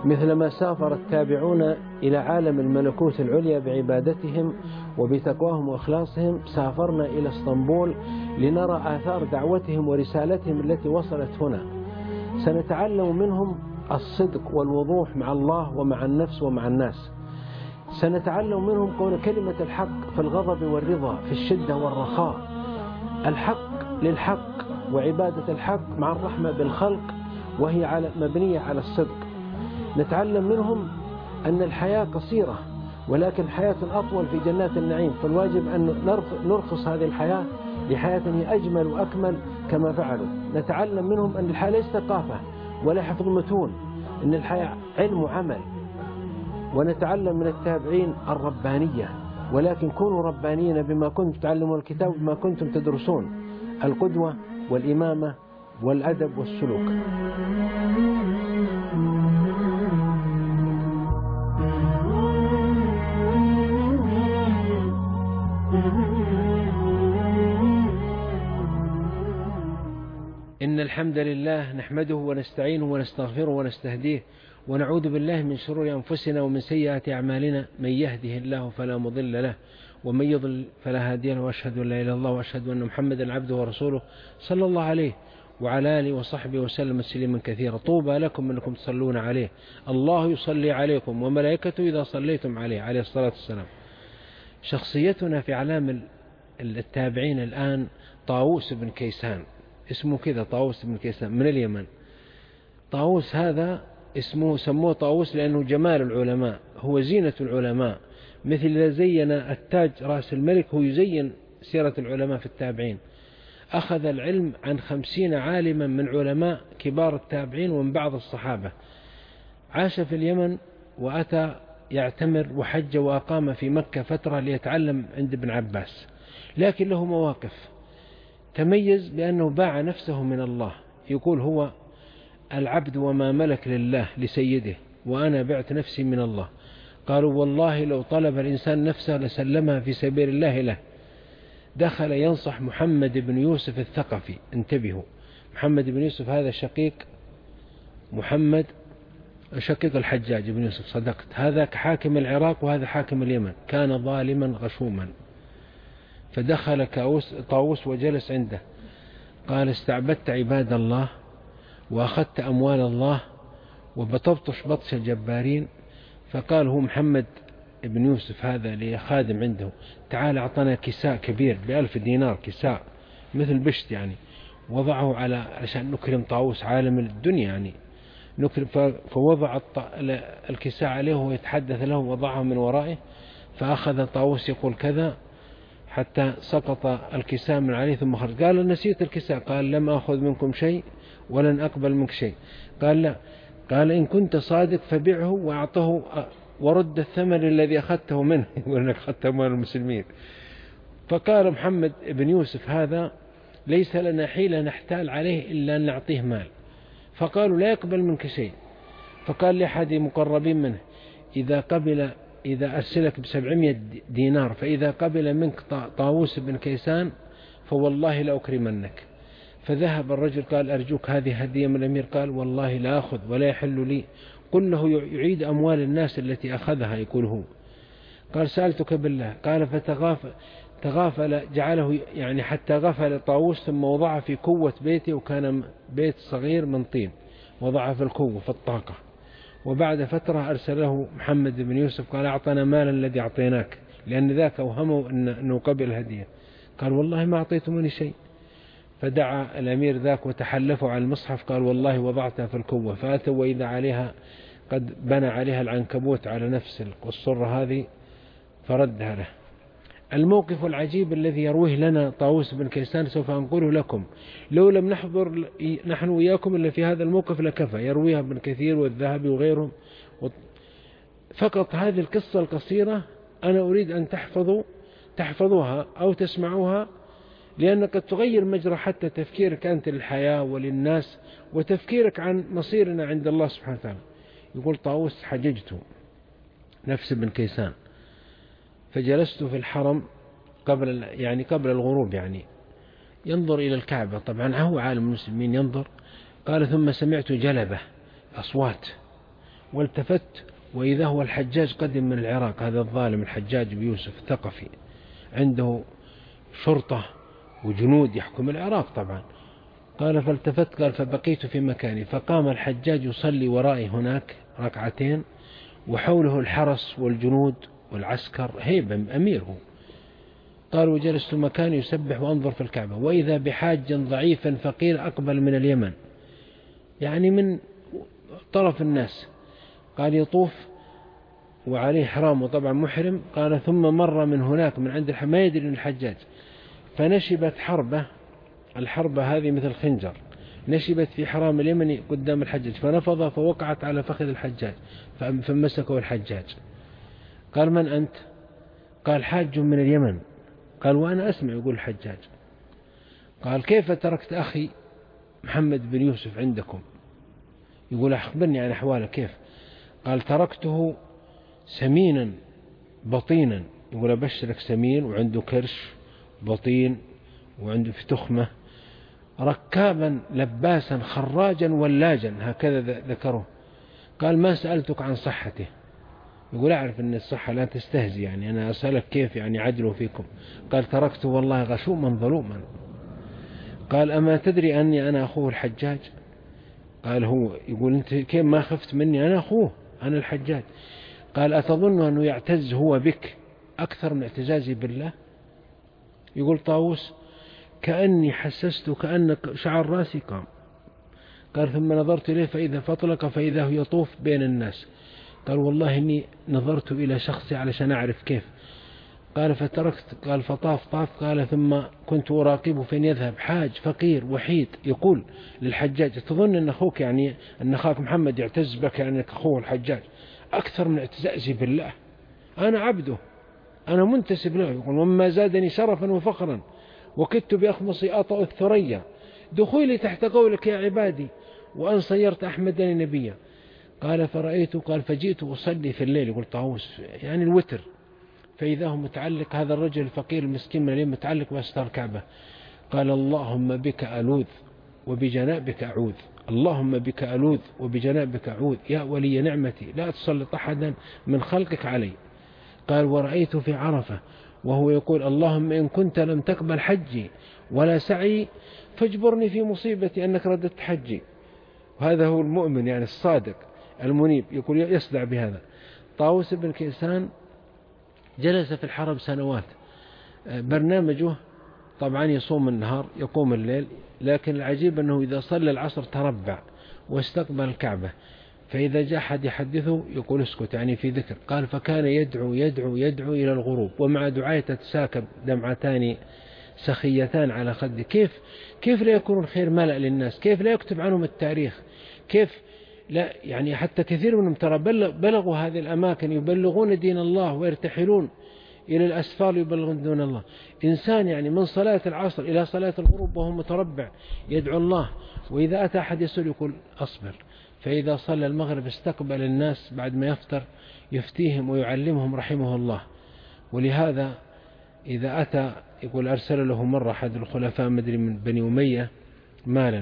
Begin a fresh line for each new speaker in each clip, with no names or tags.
مثلما سافر التابعون إلى عالم الملكوت العليا بعبادتهم وبتقواهم وإخلاصهم، سافرنا إلى اسطنبول لنرى آثار دعوتهم ورسالتهم التي وصلت هنا. سنتعلم منهم الصدق والوضوح مع الله ومع النفس ومع الناس. سنتعلم منهم قول كلمة الحق في الغضب والرضا، في الشدة والرخاء، الحق للحق وعبادة الحق مع الرحمة بالخلق وهي مبنية على الصدق. نتعلم منهم أن الحياة قصيرة ولكن حياة أطول في جنات النعيم، فالواجب أن نرخص هذه الحياة لحياة هي أجمل وأكمل كما فعلوا. نتعلم منهم أن الحياة ليست ثقافة ولا حفظ متون، إن الحياة علم وعمل. ونتعلم من التابعين الربانية، ولكن كونوا ربانيين بما كنتم تعلمون الكتاب وبما كنتم تدرسون، القدوة والإمامة والأدب والسلوك. إن الحمد لله نحمده ونستعينه ونستغفره ونستهديه ونعوذ بالله من شرور أنفسنا ومن سيئات أعمالنا، من يهده الله فلا مضل له ومن يضلل فلا هادي له، وأشهد أن لا إله إلا الله وأشهد أن محمدا عبده ورسوله صلى الله عليه وعلى آله وصحبه وسلم تسليما كثيرا. طوبى لكم أنكم تصلون عليه، الله يصلي عليكم وملائكته إذا صليتم عليه الصلاة والسلام. شخصيتنا في أعلام التابعين الآن طاووس بن كيسان، اسمه كذا طاووس بن كيسان من اليمن. طاووس هذا اسمه سموه طاووس لأنه جمال العلماء، هو زينة العلماء، مثل إذا زين التاج رأس الملك هو يزين سيرة العلماء في التابعين. أخذ العلم عن 50 عالما من علماء كبار التابعين ومن بعض الصحابة. عاش في اليمن وأتى يعتمر وحج وأقام في مكة فترة ليتعلم عند ابن عباس، لكن له مواقف. تميز بأنه باع نفسه من الله، يقول هو العبد وما ملك لله لسيده، وأنا بعت نفسي من الله. قالوا والله لو طلب الإنسان نفسه لسلمها في سبيل الله له. دخل ينصح محمد بن يوسف الثقفي، انتبهوا، محمد بن يوسف هذا شقيق الحجاج بن يوسف، صدقت، هذا حاكم العراق وهذا حاكم اليمن، كان ظالما غشوما. فدخل طاووس وجلس عنده، قال استعبدت عباد الله وأخذت أموال الله وبطبطش بطش الجبارين. فقال هو محمد بن يوسف هذا لخادم عنده، تعال أعطنا كساء كبير ب1000 دينار، كساء مثل بشت يعني، وضعه عشان نكرم طاووس عالم الدنيا يعني نكرم. فوضع الكساء عليه ويتحدث له، وضعه من ورائه. فأخذ طاووس يقول كذا حتى سقط الكساء من عليه ثم خرج. قال نسيت الكساء، قال لم أخذ منكم شيء ولن أقبل منك شيء. قال لا، قال إن كنت صادق فبيعه وأعطه ورد الثمن الذي أخذته منه وأنك أخذته من المسلمين. فقال محمد بن يوسف هذا ليس لنا حيلة نحتال عليه إلا أن نعطيه مال. فقالوا لا يقبل منك شيء. فقال لأحد مقربين منه إذا أرسلك ب700 دينار فإذا قبل منك طاووس بن كيسان فوالله لأكرمنك. فذهب الرجل قال أرجوك هذه هدية من الأمير. قال والله لا أخذ ولا يحل لي، قل له يعيد أموال الناس التي أخذها يقول هو. قال سألتك بالله. قال فتغافل جعله يعني حتى غفل طاووس، ثم وضع في كوة بيته، وكان بيت صغير من طين، وضع في الكوة في الطاقة. وبعد فترة أرسله محمد بن يوسف قال أعطنا مالا الذي أعطيناك، لأن ذاك وهمه أنه قبل هدية. قال والله ما أعطيتمني شيء. فدعا الأمير ذاك وتحلفوا على المصحف، قال والله وضعتها في الكوة. فأتوا وإذا عليها قد بنى عليها العنكبوت على نفس الصرة هذه، فردها له. الموقف العجيب الذي يرويه لنا طاووس بن كيسان سوف أنقله لكم، لو لم نحضر نحن وإياكم إلا في هذا الموقف لكفى. يرويها ابن كثير والذهبي وغيرهم. فقط هذه القصة القصيرة أنا أريد أن تحفظوها أو تسمعوها، لأن قد تغير مجرى حتى تفكيرك أنت للحياة وللناس، وتفكيرك عن مصيرنا عند الله سبحانه وتعالى. يقول طاووس حججت نفس بن كيسان، فجلست في الحرم قبل الغروب، يعني ينظر إلى الكعبة، طبعا هو عالم المسلمين ينظر. قال ثم سمعت جلبة أصوات، والتفت وإذا هو الحجاج قدم من العراق، هذا الظالم الحجاج بن يوسف الثقفي، عنده شرطة وجنود يحكم العراق طبعا. قال فالتفت قال فبقيت في مكاني، فقام الحجاج يصلي ورائي هناك ركعتين، وحوله الحرس والجنود والعسكر هيبة أميره. قال وجلست مكاني يسبح وأنظر في الكعبة، وإذا بحاج ضعيف فقير أقبل من اليمن، يعني من طرف الناس. قال يطوف وعليه حرام وطبعا محرم. قال ثم مر من هناك من عند ما يدري الحجاج، فنشبت حربة، الحربة هذه مثل خنجر، نشبت في حرام اليمن قدام الحجاج، فنفض فوقعت على فخذ الحجاج فمسكه الحجاج. قال من أنت؟ قال حاج من اليمن. قال وأنا أسمع يقول الحجاج. قال كيف تركت أخي محمد بن يوسف عندكم؟ يقول أخبرني عن أحواله كيف. قال تركته سمينا بطينا، يقول أبشرك سمين وعنده كرش بطين وعنده في تخمة، ركابا لباسا خراجا ولاجا، هكذا ذكره. قال ما سألتك عن صحته، يقول أعرف أن الصحة لا تستهزي، يعني أنا أسألك كيف يعني عدله فيكم. قال تركته والله غشوما ظلوما. قال أما تدري أني أنا أخوه الحجاج؟ قال هو. يقول أنت كيف ما خفت مني؟ أنا أخوه، أنا الحجاج. قال أتظن أنه يعتز هو بك أكثر من اعتزازي بالله؟ يقول طاووس كأني حسست كأن شعر راسي قام. قال ثم نظرت إليه فإذا فطلق فإذا هو يطوف بين الناس. قال والله إني نظرت إلى شخصي علشان أعرف كيف. قال فتركت. قال فطاف طاف. قال ثم كنت أراقبه فين يذهب، حاج فقير وحيد، يقول للحجاج تظن أن أخوك يعني أن أخاك محمد يعتز بك أنك أخوه الحجاج أكثر من اعتزازي بالله؟ أنا عبده، أنا منتسب له. يقول وما زادني شرفا وفخرا وكدت بأخمصي أطأ الثريا دخولي تحت قولك يا عبادي وأن صيرت أحمد نبيا. قال فرأيت. قال فجئت أصلي في الليل، يقول طاووس يعني الوتر، فإذا هو متعلق هذا الرجل الفقير المسكين من الليل متعلق بأستار الكعبة. قال اللهم بك ألوذ وبجنابك أعوذ، اللهم بك ألوذ وبجنابك أعوذ يا ولي نعمتي لا تسلط أحدا من خلقك علي. قال ورأيت في عرفة وهو يقول اللهم إن كنت لم تقبل حجي ولا سعي فاجبرني في مصيبتي أنك رددت حجي. وهذا هو المؤمن يعني الصادق المنيب، يقول يصدع بهذا. طاووس بن كيسان جلس في الحرم سنوات، برنامجه طبعا يصوم النهار يقوم الليل، لكن العجيب أنه إذا صلى العصر تربع واستقبل الكعبة، فإذا جاء أحد يحدثه يقول اسكت يعني في ذكر. قال فكان يدعو يدعو يدعو إلى الغروب، ومع دعاية تتساكب دمعتان سخيتان على خده. كيف لا يكون الخير ملأ للناس؟ كيف لا يكتب عنهم التاريخ؟ كيف لا يعني حتى كثير منهم ترى بلغوا هذه الأماكن يبلغون دين الله ويرتحلون إلى الأسفار يبلغون دين الله. إنسان يعني من صلاة العصر إلى صلاة الغروب وهو متربع يدعو الله، وإذا أتى أحد يسأل يقول أصبر، فإذا صلى المغرب استقبل الناس بعد ما يفطر يفتيهم ويعلمهم رحمه الله. ولهذا إذا أتى يقول أرسل له مرة أحد الخلفاء مدري من بني أمية مالا،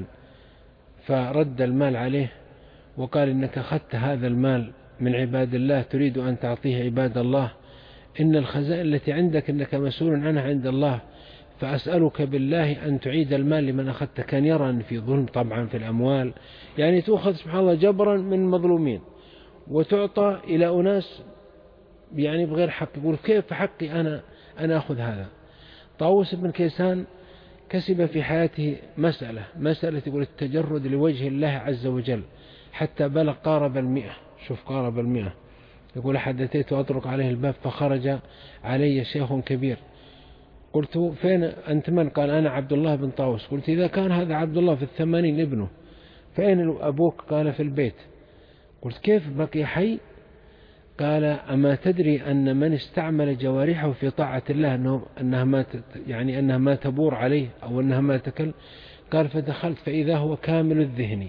فرد المال عليه وقال إنك أخذت هذا المال من عباد الله تريد أن تعطيه عباد الله، إن الخزائن التي عندك إنك مسؤول عنها عند الله، فأسألك بالله أن تعيد المال لمن أخذت. كان يرى أن في ظلم طبعا في الأموال، يعني تأخذ سبحان الله جبرا من مظلومين وتعطى إلى أناس يعني بغير حق. يقول كيف حقي أنا أخذ هذا؟ طاووس بن كيسان كسب في حياته مسألة يقول التجرد لوجه الله عز وجل، حتى بلغ قارب 100. شوف قارب 100. يقول أحد أتيت أطرق عليه الباب فخرج علي شيخ كبير، قلت فين أنت من؟ قال أنا عبد الله بن طاووس. قلت إذا كان هذا عبد الله في 80 ابنه فأين أبوك؟ قال في البيت. قلت كيف بقي حي؟ قال أما تدري أن من استعمل جوارحه في طاعة الله أنها ما تبور عليه أو أنها ما تكل؟ قال فدخلت فإذا هو كامل الذهن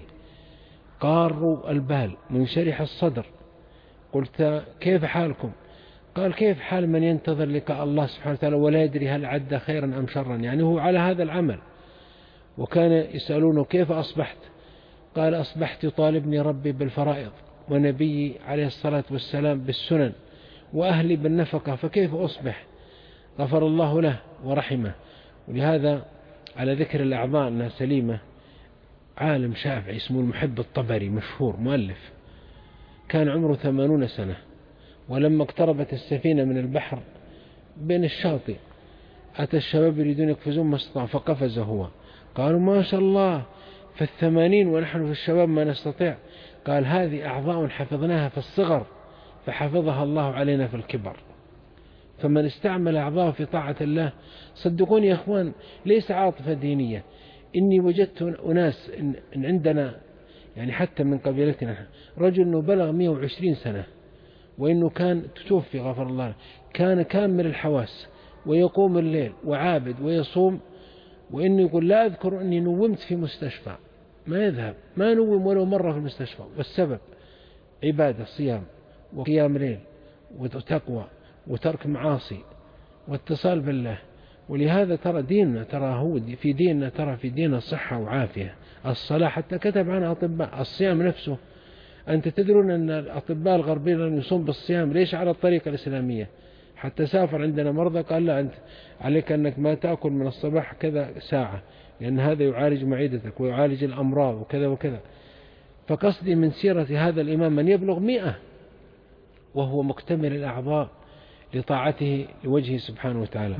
قار البال منشرح الصدر. قلت كيف حالكم؟ قال كيف حال من ينتظر لقاء الله سبحانه وتعالى ولا يدري هل عد خيرا أم شرا، يعني هو على هذا العمل. وكان يسألونه كيف أصبحت؟ قال أصبحت طالبني ربي بالفرائض ونبيي عليه الصلاة والسلام بالسنن وأهلي بالنفقة، فكيف أصبح؟ غفر الله له ورحمه. ولهذا على ذكر الأعضاء أنها سليمة، عالم شافعي اسمه المحب الطبري مشهور مؤلف، كان عمره 80 سنة، ولما اقتربت السفينة من البحر بين الشاطئ أتى الشباب يريدون يقفزون ما استطاع فقفز هو. قالوا ما شاء الله في 80 ونحن في الشباب ما نستطيع. قال هذه أعضاء حفظناها في الصغر فحفظها الله علينا في الكبر. فمن استعمل أعضاء في طاعة الله، صدقوني يا أخوان ليس عاطفة دينية. إني وجدت أناس إن عندنا يعني حتى من قبيلتنا رجل إنه بلغ 120 سنة وإنه كان توفي غفر الله، كان كامل الحواس ويقوم الليل وعابد ويصوم، وإنه يقول لا أذكر أني نومت في مستشفى، ما يذهب ما نوم ولو مرة في المستشفى، والسبب عبادة صيام وقيام ليل وتقوى وترك معاصي واتصال بالله. ولهذا ترى ديننا، ترى هو في ديننا، ترى في ديننا صحة وعافية. الصلاة حتى كتب عنها أطباء، الصيام نفسه أنت تدرون أن الأطباء الغربيين لم يصوم بالصيام ليش على الطريقة الإسلامية؟ حتى سافر عندنا مرضى قال لا أنت عليك أنك ما تأكل من الصباح كذا ساعة لأن هذا يعالج معدتك ويعالج الأمراض وكذا وكذا. فقصدي من سيرة هذا الإمام من يبلغ 100 وهو مكتمل الأعضاء لطاعته لوجهه سبحانه وتعالى.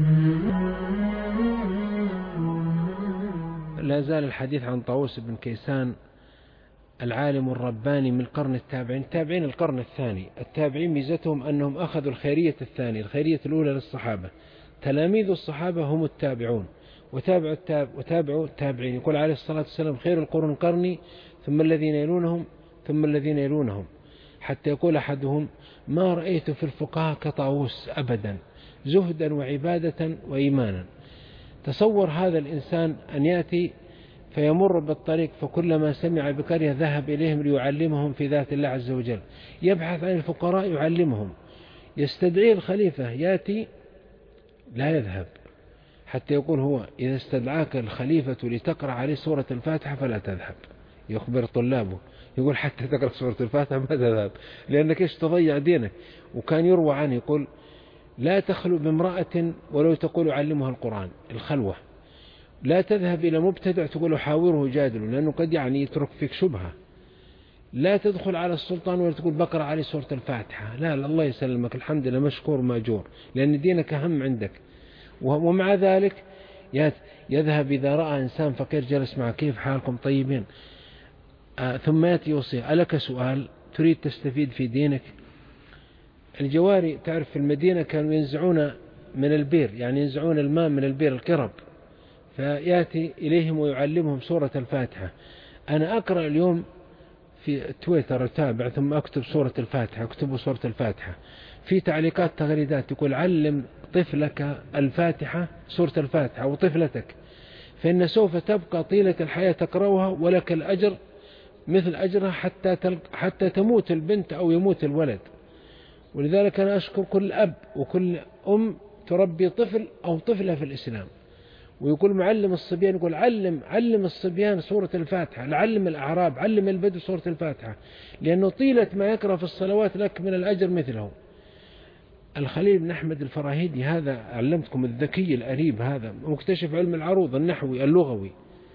لا زال الحديث عن طاووس بن كيسان العالم الرباني من قرن التابعين، التابعين القرن الثاني. التابعين ميزتهم أنهم أخذوا الخيرية الثانية، الخيرية الأولى للصحابة، تلاميذ الصحابة هم التابعون وتابعوا التابعين. يقول عليه الصلاة والسلام خير القرون قرني ثم الذين يلونهم ثم الذين يلونهم، حتى يقول أحدهم ما رأيت في الفقهاء كطاووس أبدا زهدا وعبادة وإيمانا. تصور هذا الإنسان أن يأتي فيمر بالطريق فكلما سمع بقرية ذهب إليهم ليعلمهم في ذات الله عز وجل، يبحث عن الفقراء يعلمهم، يستدعي الخليفة يأتي لا يذهب، حتى يقول هو إذا استدعاك الخليفة لتقرأ عليه سورة الفاتحة فلا تذهب. يخبر طلابه يقول حتى تقرأ سورة الفاتحة ما تذهب، لأنك إيش تضيع دينك. وكان يروى عنه يقول لا تخلو بامرأة ولو تقول علمها القرآن، الخلوة لا تذهب إلى مبتدع تقول حاوره جادله لأنه قد يعني يترك فيك شبهة. لا تدخل على السلطان ولا تقول بقرأ عليه سورة الفاتحة، لا الله يسلمك الحمد لله مشكور ماجور لأن دينك أهم عندك. ومع ذلك يذهب إذا رأى إنسان فقير جلس معه كيف حالكم طيبين، ثم يأتي يوصي ألك سؤال تريد تستفيد في دينك. الجواري تعرف في المدينة كانوا ينزعون من البير، يعني ينزعون الماء من البير القرب، فيأتي إليهم ويعلمهم سورة الفاتحة. أنا أقرأ اليوم في تويتر أتابع ثم أكتب سورة الفاتحة، أكتب سورة الفاتحة في تعليقات تغريدات يقول علم طفلك الفاتحة سورة الفاتحة وطفلتك فإن سوف تبقى طيلة الحياة تقرأها ولك الأجر مثل أجرها حتى تموت البنت أو يموت الولد. ولذلك أنا أشكر كل أب وكل أم تربي طفل أو طفلة في الإسلام. ويقول معلم الصبيان يقول علم الصبيان سورة الفاتحة، علم الأعراب علم البدو سورة الفاتحة، لأنه طيلة ما يقرأ في الصلوات لك من الأجر مثله. الخليل بن أحمد الفراهيدي هذا علمتكم الذكي الأريب هذا مكتشف علم العروض النحوي اللغوي،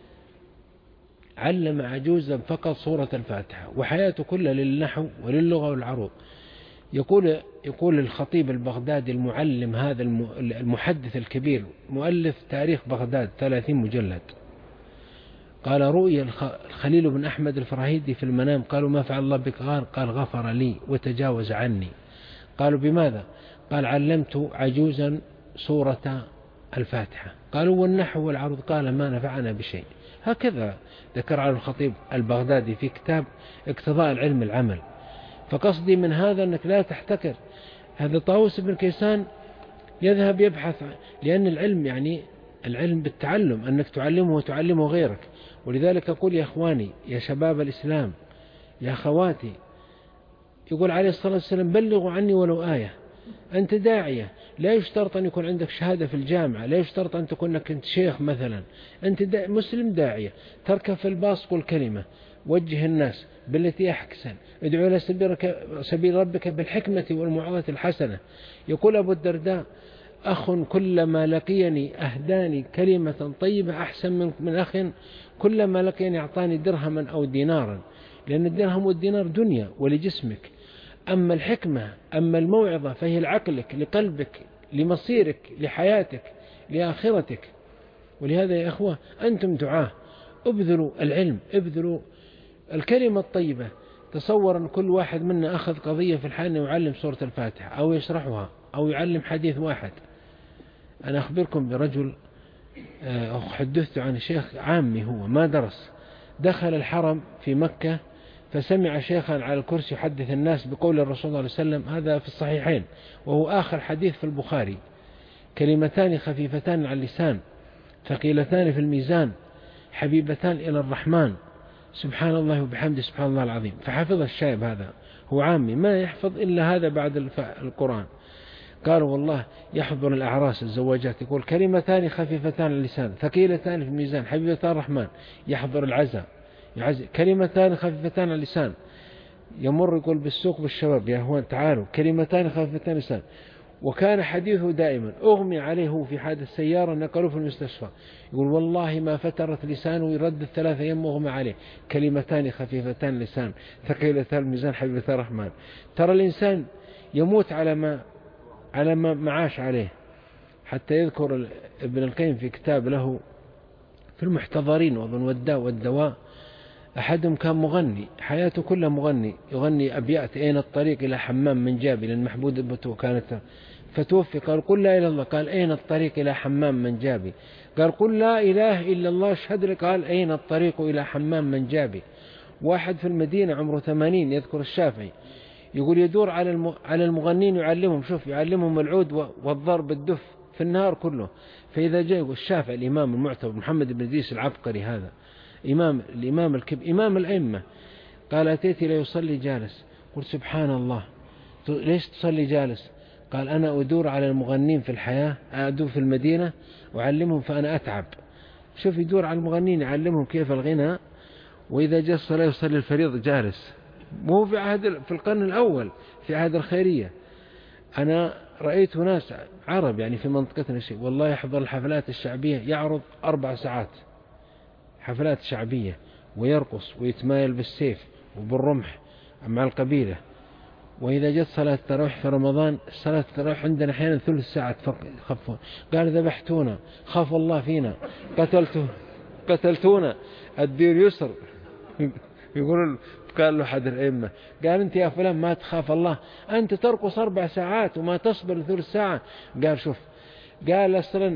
علم عجوزا فقط سورة الفاتحة وحياته كلها للنحو وللغة والعروض. يقول الخطيب البغدادي المعلم هذا المحدث الكبير مؤلف تاريخ بغداد 30 مجلد، قال رؤيا الخليل بن أحمد الفراهيدي في المنام، قالوا ما فعل الله بك؟ قال غفر لي وتجاوز عني. قالوا بماذا؟ قال علمت عجوزا سورة الفاتحة. قالوا والنحو والعروض؟ قال ما نفعنا بشيء. هكذا ذكر على الخطيب البغدادي في كتاب اقتضاء العلم العمل. فقصدي من هذا أنك لا تحتكر. هذا طاووس بن كيسان يذهب يبحث، لأن العلم يعني العلم بالتعلم أنك تعلمه وتعلمه غيرك. ولذلك أقول يا أخواني يا شباب الإسلام يا أخواتي، يقول عليه الصلاة والسلام بلغوا عني ولو آية. أنت داعية لا يشترط أن يكون عندك شهادة في الجامعة، لا يشترط أن تكون أنت شيخ مثلا، أنت مسلم داعية، تركب في الباص قل كلمة، وجه الناس بالتي أحسن، ادعو إلى سبيل ربك بالحكمة والموعظة الحسنة. يقول أبو الدرداء: أخ كلما لقيني أهداني كلمة طيبة أحسن من أخ كلما لقيني أعطاني درهما أو دينارا، لأن الدرهم والدينار دنيا ولجسمك، أما الحكمة أما الموعظة فهي لعقلك لقلبك لمصيرك لحياتك لآخرتك. ولهذا يا أخوة أنتم دعاة، ابذلوا العلم، ابذلوا الكلمة الطيبة. تصور أن كل واحد منا أخذ قضية في الحال أنه يعلم سورة الفاتحة أو يشرحها أو يعلم حديث واحد. أنا أخبركم برجل حدثت عن شيخ عامي، هو ما درس، دخل الحرم في مكة فسمع شيخا على الكرسي يحدث الناس بقول الرسول صلى الله عليه وسلم، هذا في الصحيحين وهو آخر حديث في البخاري: كلمتان خفيفتان على اللسان ثقيلتان في الميزان حبيبتان إلى الرحمن سبحان الله وبحمده سبحان الله العظيم. فحفظ الشايب، هذا هو عامي ما يحفظ إلا هذا بعد القرآن. قالوا والله يحضر الأعراس الزواجات يقول كلمتان خفيفتان على اللسان ثقيلتان في الميزان حبيبتان الرحمن. يحضر العزاء كلمتان خفيفتان على اللسان. يمر يقول بالسوق بالشباب: يا هو تعالوا كلمتان خفيفتان على اللسان. وكان حديثه دائما أغمي عليه في حادث السيارة نقلوه في المستشفى، يقول والله ما فترت لسانه يرد 3 أيام أغمي عليه، كلمتان خفيفتان لسان ثقيلتان الميزان حبيبتان الرحمن. ترى الإنسان يموت على ما عاش عليه. حتى يذكر ابن القيم في كتاب له في المحتضرين وظن والدواء، أحدهم كان مغني حياته كلها مغني، يغني أبيات: أين الطريق إلى حمام من جابي، لأن محبود ابته كانت فتوفي. قال قل لا إله إلا الله، قال أين الطريق إلى حمام من جابي. قال قل لا إله إلا الله اشهد لك، قال أين الطريق إلى حمام من جابي. واحد في المدينة عمره 80 يذكر الشافعي يقول يدور على المغنين يعلمهم، شوف يعلمهم العود والضرب الدف في النهار كله. فإذا جاء الشافعي الإمام المعتبر محمد بن إدريس العبقري، هذا الإمام الكبير إمام الأئمة، قال أتيت لا يصلي جالس. قلت سبحان الله، ليش تصلي جالس؟ قال أنا أدور على المغنين في الحياة، أدور في المدينة وأعلمهم فأنا أتعب. شوف يدور على المغنين يعلمهم كيف الغناء، وإذا جاء الصلاة يصلي الفريضة جالس. مو في القرن الأول في عهد الخيرية. أنا رأيت ناس عرب يعني في منطقتنا شيء والله يحضر الحفلات الشعبية، يعرض 4 ساعات حفلات شعبية ويرقص ويتمايل بالسيف وبالرمح مع القبيلة. وإذا جت صلاة التراويح في رمضان، صلاة التراويح عندنا أحيانا 3 ساعات خفوا. قال ذبحتونا، خاف الله فينا، قتلتونا، الدير يسر. يقول قال له أحد الأئمة، قال أنت يا فلان ما تخاف الله، أنت ترقص 4 ساعات وما تصبر 3 ساعة. قال شوف، قال أصلا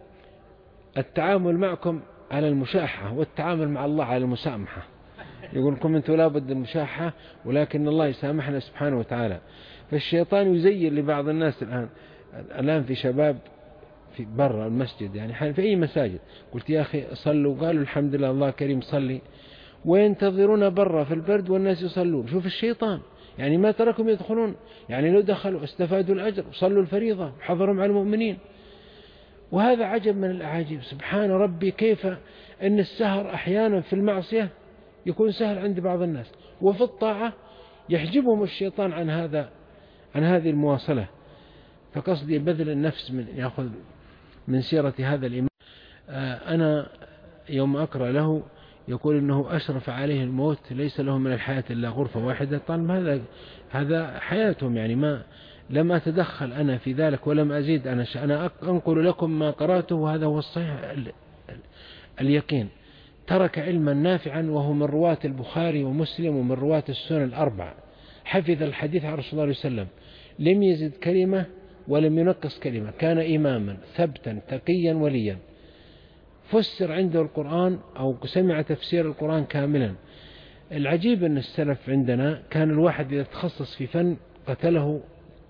التعامل معكم على المشاحة والتعامل مع الله على المسامحة. يقول لكم أنتم لابد المشاحة ولكن الله يسامحنا سبحانه وتعالى. فالشيطان يزين لبعض الناس الآن في شباب في برا المسجد يعني في أي مساجد، قلت يا أخي صلوا، قالوا الحمد لله الله كريم صلي، وينتظرون برا في البرد والناس يصلون. شوف الشيطان يعني ما تركهم يدخلون، يعني لو دخلوا استفادوا الأجر وصلوا الفريضة وحضروا مع المؤمنين. وهذا عجب من الأعاجيب. سبحان ربي كيف أن السهر أحيانا في المعصية يكون سهل عند بعض الناس، وفي الطاعة يحجبهم الشيطان عن هذه المواصلة. فقصدي بذل النفس من يأخذ من سيرة هذا الإمام. أنا يوم أقرأ له يقول إنه أشرف عليه الموت، ليس له من الحياة إلا غرفة واحدة. طبعا هذا حياتهم يعني لم أتدخل أنا في ذلك ولم أزيد. أنا أنقل لكم ما قرأته وهذا هو الصحيح اليقين. ترك علما نافعا وهو من رواة البخاري ومسلم ومن رواة السنن 4. حفظ الحديث عن رسول الله عليه وسلم، لم يزد كلمة ولم ينقص كلمة، كان إماما ثبتا تقيا وليا. فسر عنده القرآن أو سمع تفسير القرآن كاملا. العجيب أن السلف عندنا كان الواحد إذا تخصص في فن قتله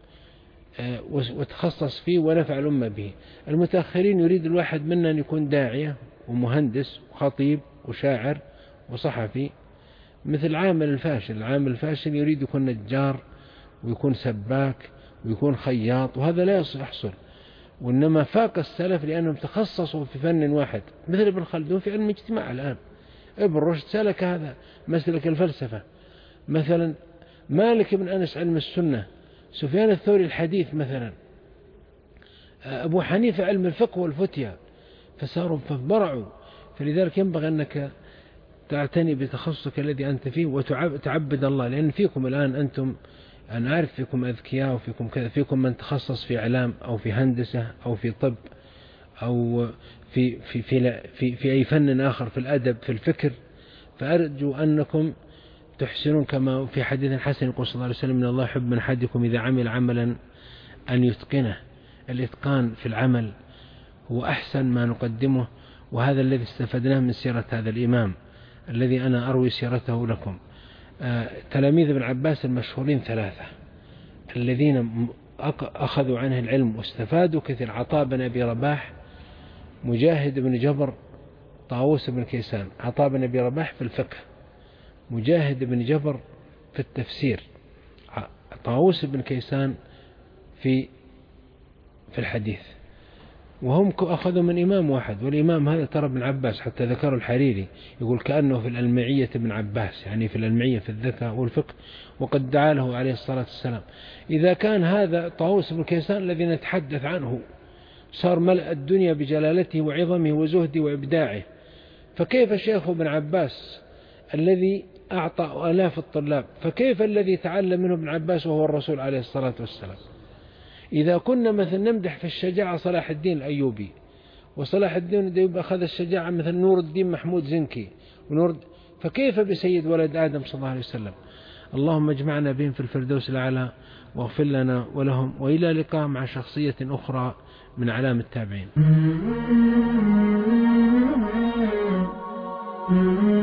وتخصص فيه ونفع الأمة به. المتأخرين يريد الواحد منا أن يكون داعية ومهندس وخطيب وشاعر وصحفي، مثل العامل الفاشل يريد يكون نجار ويكون سباك ويكون خياط، وهذا لا يحصل. وإنما فاق السلف لأنهم تخصصوا في فن واحد، مثل ابن خلدون في علم الاجتماع الآن ابن رشد سلك هذا مسلك الفلسفة. مثلا مالك بن أنس علم السنة، سفيان الثوري الحديث مثلا، أبو حنيفة علم الفقه والفتيا، فصاروا فبرعوا. فلذلك ينبغي أنك تعتني بتخصصك الذي أنت فيه وتعبد الله، لأن فيكم الآن أنتم، أنا أعرف فيكم أذكياء وفيكم كذا، فيكم من تخصص في إعلام أو في هندسة أو في طب أو في أي فن آخر، في الأدب، في الفكر. فأرجو أنكم تحسنون، كما في حديث حسن يقول صلى الله عليه وسلم: إن الله يحب من أحدكم إذا عمل عملا أن يتقنه. الإتقان في العمل هو أحسن ما نقدمه، وهذا الذي استفدناه من سيرة هذا الإمام الذي أنا أروي سيرته لكم. تلاميذ ابن عباس المشهورين 3 الذين أخذوا عنه العلم واستفادوا كثير: عطاء بن أبي رباح، مجاهد بن جبر، طاووس بن كيسان. عطاء بن أبي رباح في الفقه، مجاهد بن جبر في التفسير، طاووس بن كيسان في الحديث. وهم أخذوا من إمام واحد، والإمام هذا ترى ابن عباس، حتى ذكر الحريري يقول كأنه في الألمعية ابن عباس، يعني في الألمعية في الذكاء والفقه، وقد دعا له عليه الصلاة والسلام. إذا كان هذا طاووس بن كيسان الذي نتحدث عنه صار ملأ الدنيا بجلالته وعظمه وزهده وإبداعه، فكيف شيخ ابن عباس الذي أعطى آلاف الطلاب؟ فكيف الذي تعلم منه ابن عباس وهو الرسول عليه الصلاة والسلام؟ إذا كنا مثلا نمدح في الشجاعة صلاح الدين الأيوبي، وصلاح الدين الأيوبي أخذ الشجاعة مثل نور الدين محمود زنكي فكيف بسيد ولد آدم صلى الله عليه وسلم؟ اللهم اجمعنا بهم في الفردوس الأعلى، واغفر لنا ولهم، وإلى لقاء مع شخصية أخرى من أعلام التابعين.